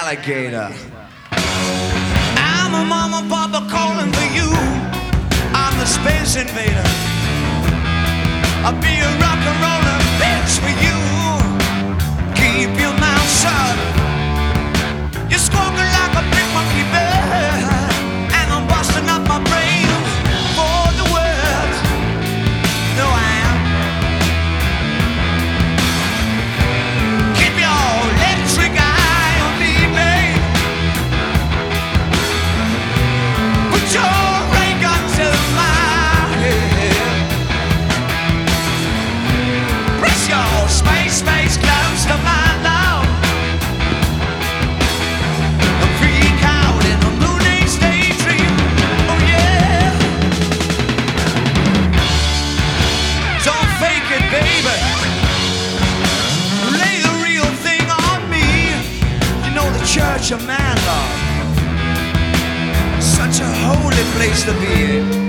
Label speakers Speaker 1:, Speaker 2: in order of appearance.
Speaker 1: alligator. I'm a mama, papa calling for you. I'm the space invader. I'll be a rock and roller bitch for you. Keep your mouth shut. You're squawking like a big monkey bird, and I'm busting up my brain for the world. No, I am. Keep your electric eye on me, babe. Put your ray gun to my head. Press your space close to my love. Freak out in a moon-age daydream. Oh yeah. Don't fake it, baby. Lay the real thing on me. You know the Church of Man, love, such a holy place to be in.